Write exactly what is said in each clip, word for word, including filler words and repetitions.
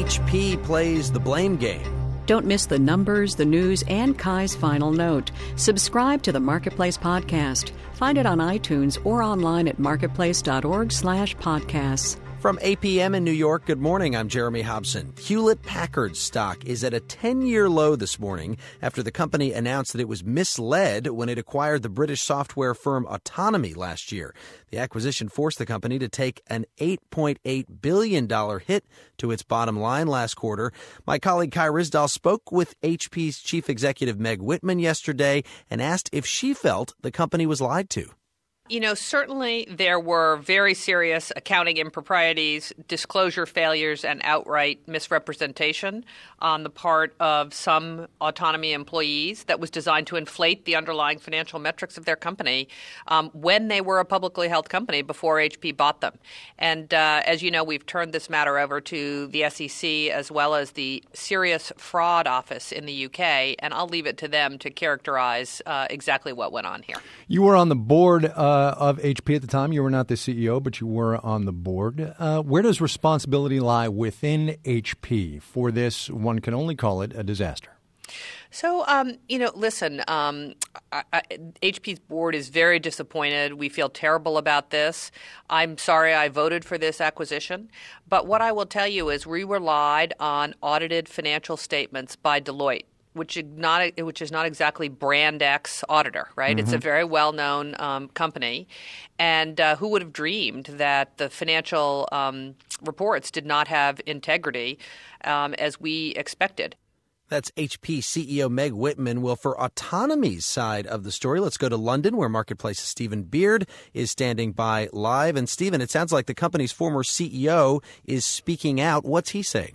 H P plays the blame game. Don't miss the numbers, the news, and Kai's final note. Subscribe to the Marketplace podcast. Find it on iTunes or online at marketplace.org slash podcasts. From A P M in New York, good morning. I'm Jeremy Hobson. Hewlett-Packard stock is at a ten-year low this morning after the company announced that it was misled when it acquired the British software firm Autonomy last year. The acquisition forced the company to take an eight point eight billion dollars hit to its bottom line last quarter. My colleague Kai Ryssdal spoke with H P's chief executive Meg Whitman yesterday and asked if she felt the company was lied to. You know, certainly there were very serious accounting improprieties, disclosure failures, and outright misrepresentation on the part of some Autonomy employees that was designed to inflate the underlying financial metrics of their company um, when they were a publicly held company before H P bought them. And uh, as you know, we've turned this matter over to the S E C as well as the Serious Fraud Office in the U K, and I'll leave it to them to characterize uh, exactly what went on here. You were on the board uh, of H P at the time. You were not the C E O, but you were on the board. Uh, where does responsibility lie within H P for this? One can only call it a disaster. So, um, you know, listen, um, I, I, H P's board is very disappointed. We feel terrible about this. I'm sorry I voted for this acquisition. But what I will tell you is we relied on audited financial statements by Deloitte, which is not which is not exactly brand X auditor, right? Mm-hmm. It's a very well-known um, company. And uh, who would have dreamed that the financial um, reports did not have integrity um, as we expected? That's H P C E O Meg Whitman. Well, for Autonomy's side of the story, let's go to London, where Marketplace's Stephen Beard is standing by live. And Stephen, it sounds like the company's former C E O is speaking out. What's he saying?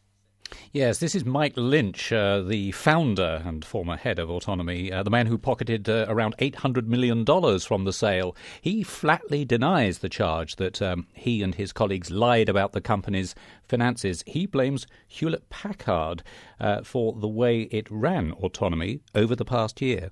Yes, this is Mike Lynch, uh, the founder and former head of Autonomy, uh, the man who pocketed uh, around eight hundred million dollars from the sale. He flatly denies the charge that um, he and his colleagues lied about the company's finances. He blames Hewlett-Packard uh, for the way it ran Autonomy over the past year.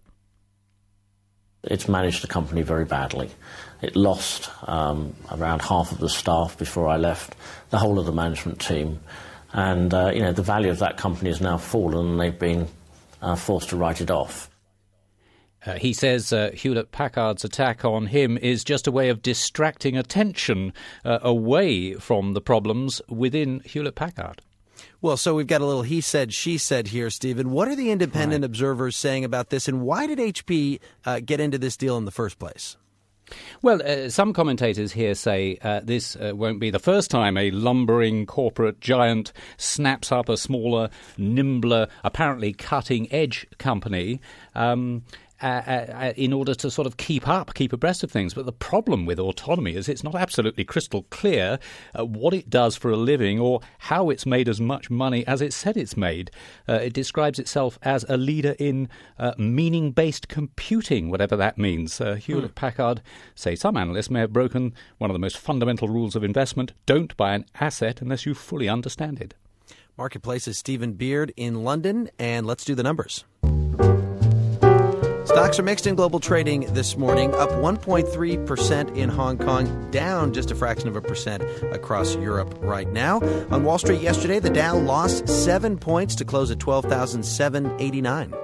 It's managed the company very badly. It lost um, around half of the staff before I left, the whole of the management team. And, uh, you know, the value of that company has now fallen and they've been uh, forced to write it off. Uh, he says uh, Hewlett-Packard's attack on him is just a way of distracting attention uh, away from the problems within Hewlett-Packard. Well, so we've got a little he said, she said here, Stephen. What are the independent right. observers saying about this, and why did H P uh, get into this deal in the first place? Well, uh, some commentators here say uh, this uh, won't be the first time a lumbering corporate giant snaps up a smaller, nimbler, apparently cutting-edge company um, uh, uh, in order to sort of keep up, keep abreast of things. But the problem with Autonomy is it's not absolutely crystal clear uh, what it does for a living or how it's made as much money as it said it's made. Uh, it describes itself as a leader in uh, meaning-based computing, whatever that means. Uh, Hewlett-Packard say some analysts may have broken one of the most fundamental rules of investment: don't buy an asset unless you fully understand it. Marketplace's Stephen Beard in London, and let's do the numbers. Stocks are mixed in global trading this morning, up one point three percent in Hong Kong, down just a fraction of a percent across Europe right now. On Wall Street yesterday, the Dow lost seven points to close at twelve thousand seven hundred eighty-nine.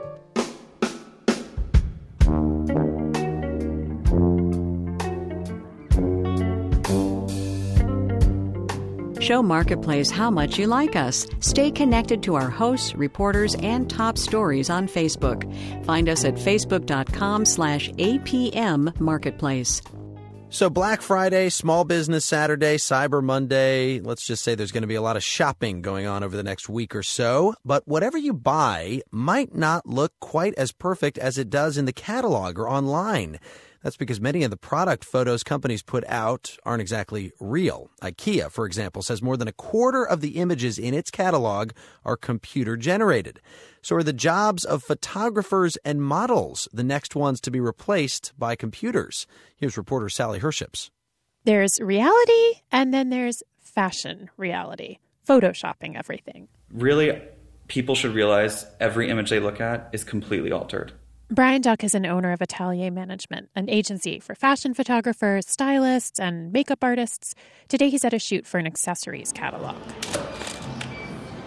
Show Marketplace how much you like us. Stay connected to our hosts, reporters, and top stories on Facebook. Find us at facebook.com slash APM Marketplace. So Black Friday, Small Business Saturday, Cyber Monday. Let's just say there's going to be a lot of shopping going on over the next week or so. But whatever you buy might not look quite as perfect as it does in the catalog or online. That's because many of the product photos companies put out aren't exactly real. IKEA, for example, says more than a quarter of the images in its catalog are computer-generated. So are the jobs of photographers and models the next ones to be replaced by computers? Here's reporter Sally Herships. There's reality, and then there's fashion reality, photoshopping everything. Really, people should realize every image they look at is completely altered. Brian Duck is an owner of Atelier Management, an agency for fashion photographers, stylists, and makeup artists. Today he's at a shoot for an accessories catalog.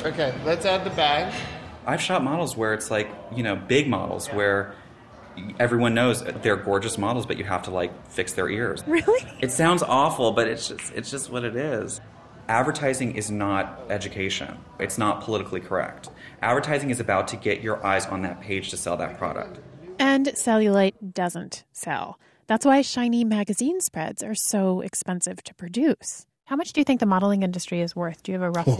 Okay, let's add the bag. I've shot models where it's like, you know, big models where everyone knows they're gorgeous models, but you have to, like, fix their ears. Really? It sounds awful, but it's just it's just what it is. Advertising is not education. It's not politically correct. Advertising is about to get your eyes on that page to sell that product. And cellulite doesn't sell. That's why shiny magazine spreads are so expensive to produce. How much do you think the modeling industry is worth? Do you have a rough...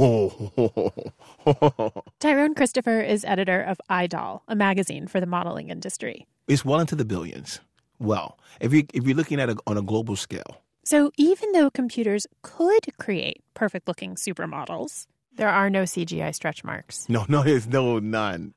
Tyrone Christopher is editor of iDoll, a magazine for the modeling industry. It's well into the billions. Well, if, you, if you're looking at it on a global scale. So even though computers could create perfect-looking supermodels, there are no C G I stretch marks. No, no, there's no, none.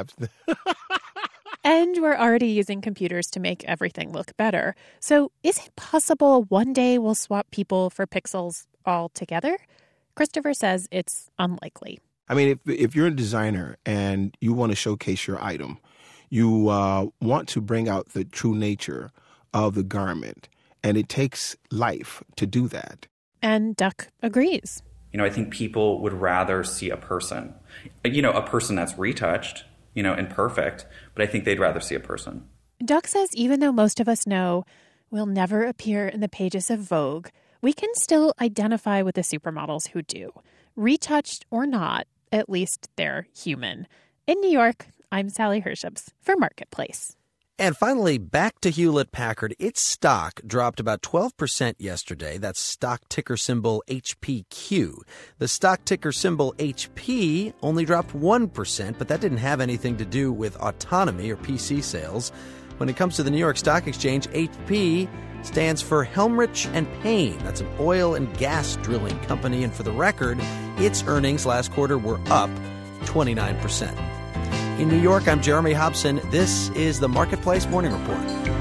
And we're already using computers to make everything look better. So is it possible one day we'll swap people for pixels altogether? Christopher says it's unlikely. I mean, if, if you're a designer and you want to showcase your item, you uh, want to bring out the true nature of the garment, and it takes life to do that. And Duck agrees. You know, I think people would rather see a person, you know, a person that's retouched, you know, and perfect, but I think they'd rather see a person. Duck says even though most of us know we'll never appear in the pages of Vogue, we can still identify with the supermodels who do. Retouched or not, at least they're human. In New York, I'm Sally Herships for Marketplace. And finally, back to Hewlett-Packard. Its stock dropped about twelve percent yesterday. That's stock ticker symbol H P Q. The stock ticker symbol H P only dropped one percent, but that didn't have anything to do with autonomy or P C sales. When it comes to the New York Stock Exchange, H P stands for Helmrich and Payne. That's an oil and gas drilling company. And for the record, its earnings last quarter were up twenty-nine percent. In New York, I'm Jeremy Hobson. This is the Marketplace Morning Report.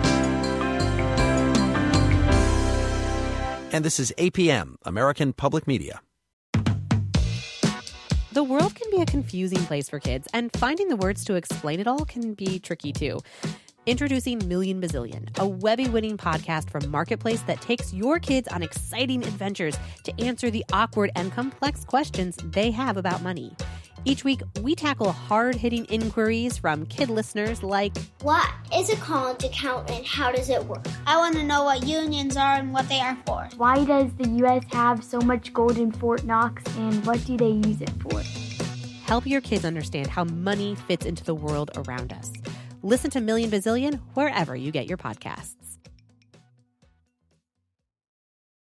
And this is A P M, American Public Media. The world can be a confusing place for kids, and finding the words to explain it all can be tricky too. Introducing Million Bazillion, a Webby-winning podcast from Marketplace that takes your kids on exciting adventures to answer the awkward and complex questions they have about money. Each week, we tackle hard-hitting inquiries from kid listeners like, what is a college account and how does it work? I want to know what unions are and what they are for. Why does the U S have so much gold in Fort Knox and what do they use it for? Help your kids understand how money fits into the world around us. Listen to Million Bazillion wherever you get your podcasts.